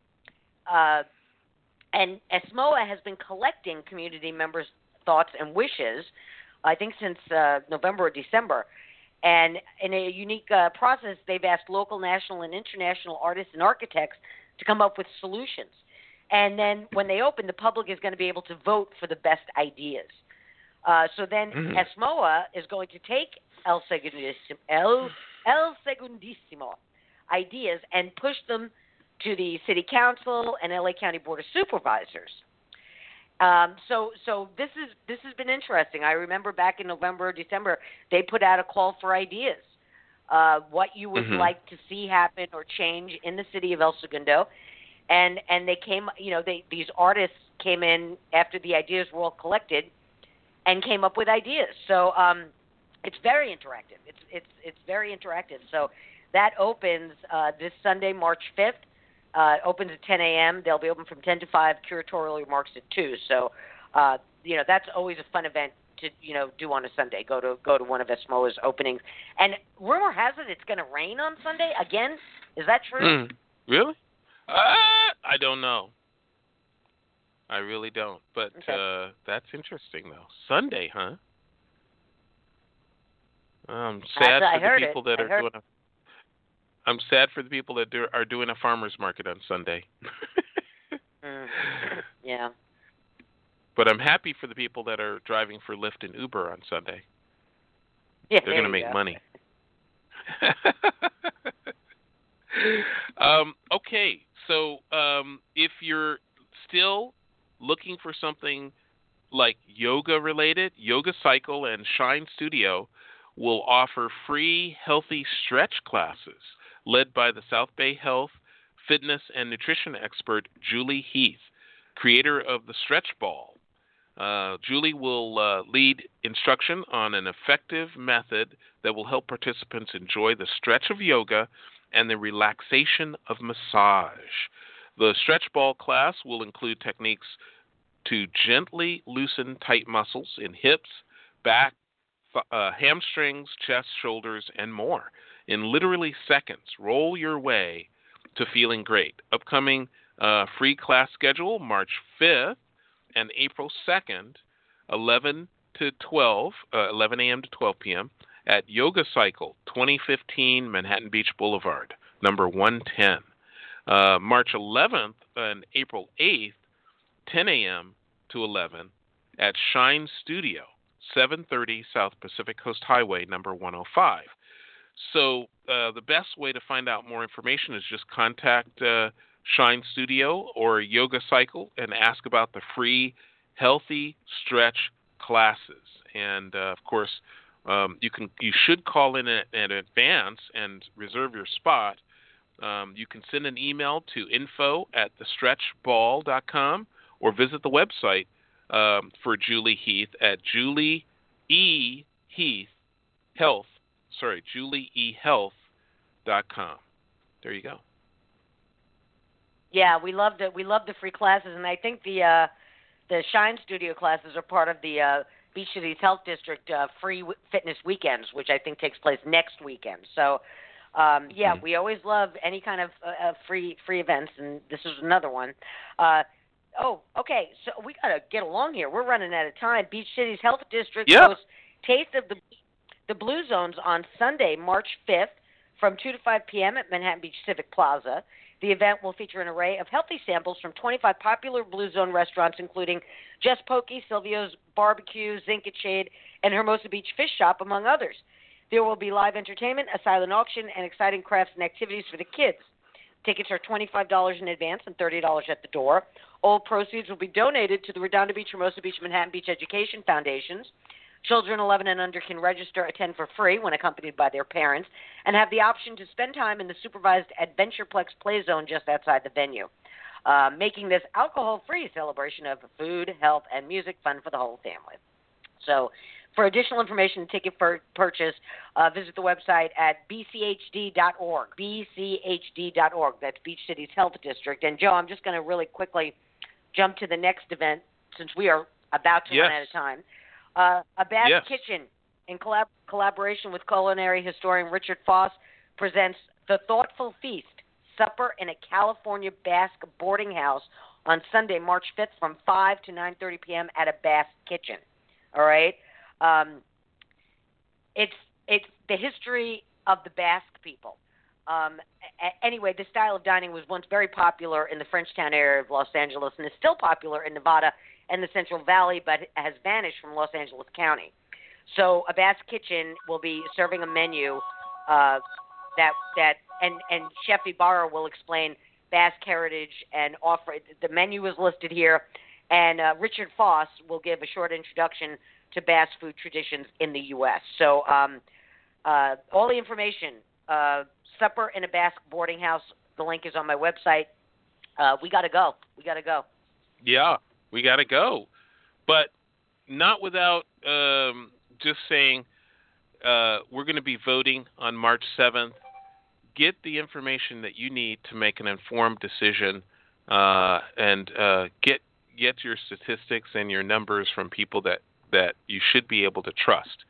ESMOA has been collecting community members' thoughts and wishes, I think since November or December. And in a unique process, they've asked local, national, and international artists and architects to come up with solutions. And then when they open, the public is going to be able to vote for the best ideas. So then ESMOA is going to take El Segundissimo ideas and push them to the City Council and LA County Board of Supervisors. So this has been interesting. I remember back in November or December, they put out a call for ideas, what you would like to see happen or change in the city of El Segundo, and they came, these artists came in after the ideas were all collected, and came up with ideas. So it's very interactive. It's very interactive. So that opens this Sunday, March 5th. Opens at 10 a.m. They'll be open from 10 to 5, curatorial remarks at 2. So that's always a fun event to do on a Sunday. Go to one of Esmoa's openings. And rumor has it it's going to rain on Sunday again. Is that true? Really? I don't know. I really don't. But okay. that's interesting, though. Sunday, huh? I'm sad for the people that are doing a. I'm sad for the people that are doing a farmers market on Sunday. Yeah. But I'm happy for the people that are driving for Lyft and Uber on Sunday. Yeah, they're going to make money. Okay, so if you're still looking for something like yoga related, Yoga Cycle and Shine Studio will offer free healthy stretch classes led by the South Bay Health, Fitness, and Nutrition expert Julie Heath, creator of the Stretch Ball. Julie will lead instruction on an effective method that will help participants enjoy the stretch of yoga and the relaxation of massage. The Stretch Ball class will include techniques to gently loosen tight muscles in hips, back, hamstrings, chest, shoulders, and more. In literally seconds, roll your way to feeling great. Upcoming free class schedule, March 5th and April 2nd, 11 a.m. to 12 p.m. at Yoga Cycle, 2015 Manhattan Beach Boulevard, number 110. March 11th and April 8th, 10 a.m. to 11 at Shine Studio, 730 South Pacific Coast Highway, number 105. So the best way to find out more information is just contact Shine Studio or Yoga Cycle and ask about the free healthy stretch classes. And of course, you should call in advance and reserve your spot. You can send an email to info@thestretchball.com or visit the website for Julie Heath at julieehealth.com. There you go. Yeah, we love the free classes, and I think the Shine Studio classes are part of the Beach Cities Health District free fitness weekends, which I think takes place next weekend. So, we always love any kind of free events, and this is another one. Okay, so we got to get along here. We're running out of time. Beach Cities Health District hosts Taste of the Blue Zones on Sunday, March 5th from 2 to 5 p.m. at Manhattan Beach Civic Plaza. The event will feature an array of healthy samples from 25 popular Blue Zone restaurants, including Just Pokey, Silvio's Barbecue, Zinc Shade, and Hermosa Beach Fish Shop, among others. There will be live entertainment, a silent auction, and exciting crafts and activities for the kids. Tickets are $25 in advance and $30 at the door. All proceeds will be donated to the Redondo Beach, Hermosa Beach, Manhattan Beach Education Foundations. Children 11 and under can register, attend for free when accompanied by their parents, and have the option to spend time in the supervised Adventureplex Play Zone just outside the venue, making this alcohol-free celebration of food, health, and music fun for the whole family. So for additional information and ticket purchase, visit the website at bchd.org, bchd.org. That's Beach Cities Health District. And, Joe, I'm just going to really quickly jump to the next event since we are about to run out of time. A Basque Kitchen, in collaboration with culinary historian Richard Foss, presents The Thoughtful Feast, Supper in a California Basque Boarding House on Sunday, March 5th from 5 to 9:30 p.m. at a Basque Kitchen. All right? It's the history of the Basque people. Anyway, this style of dining was once very popular in the Frenchtown area of Los Angeles and is still popular in Nevada and the Central Valley, but has vanished from Los Angeles County. So a Basque Kitchen will be serving a menu and Chef Ibarra will explain Basque heritage and offer. The menu is listed here, and Richard Foss will give a short introduction to Basque food traditions in the U.S. So all the information, Supper in a Basque Boarding House, the link is on my website. We got to go. Yeah. We got to go, but not without just saying we're going to be voting on March 7th. Get the information that you need to make an informed decision and get get your statistics and your numbers from people that you should be able to trust.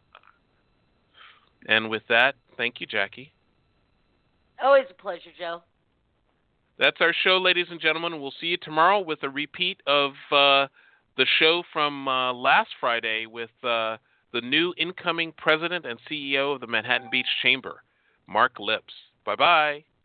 And with that, thank you, Jackie. Always a pleasure, Joe. That's our show, ladies and gentlemen. We'll see you tomorrow with a repeat of the show from last Friday with the new incoming president and CEO of the Manhattan Beach Chamber, Mark Lipps. Bye-bye.